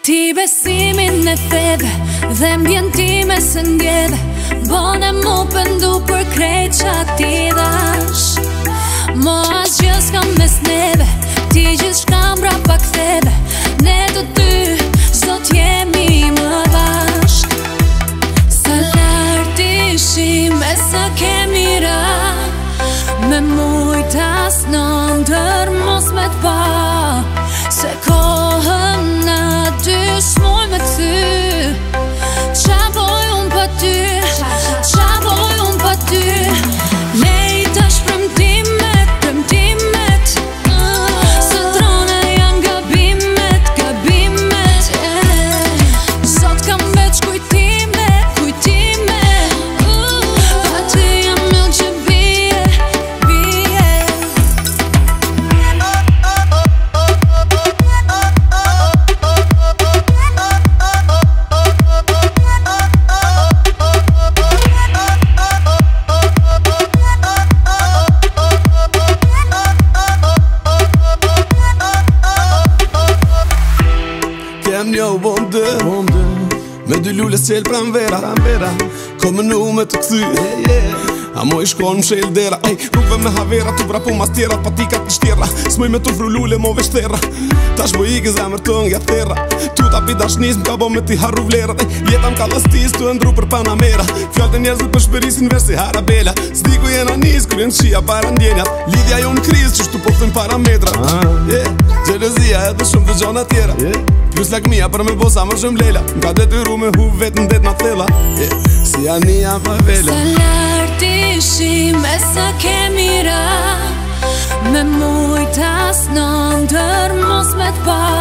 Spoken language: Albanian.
Ti besimin e theve dhe mbjen ti me se ndjeve, bone mu pëndu për krejt qa ti dash. Mo asgjë s'kam mes neve, ti gjithë shka mbrapa ktheve, ne të dy zot jemi më bashk. Sa lart ishim e sa kemi ra, me mujt as në ndër mos me t'pa, se kohën na dy s'moj me ty. Qa boj unë pa ty, qa boj unë pa ty, lejta shpremtimet, premtimet, së drone janë gabimet, gabimet, sot kam veç kujtime, kujtime, pa ty jam mjell që bie, bie. Kem një bonde me dy lulle s'qel pran vera, ko më nu me të këthy, a mo i shkon më shel dera. Rrugve me havera, tu vrapu mas tjera, patikat të shtjera, s'moj me të fru lulle mo veshtera. Tash bo i ke zemër të nga thera, tu ta pi dashnis m'ka bo me ti harru vlera. Jeta m'ka lastis tu e ndru për Panamera, fjallë të njerëzit për shpërisin vers si Harabela. S'di ku jena nis, kur jen qia para ndjenjat, lidhja jo në kriz që shtu po thujnë parametrat. Gjelozia edhe shumë të gjona tjera, plus lakmia për me bosa më shumë lela, m'ka detyru me hu vetë në det na thella, si ania pa vela. Sa lart ishim e sa kemi ra, me mujt as në ndër mos me t'pa,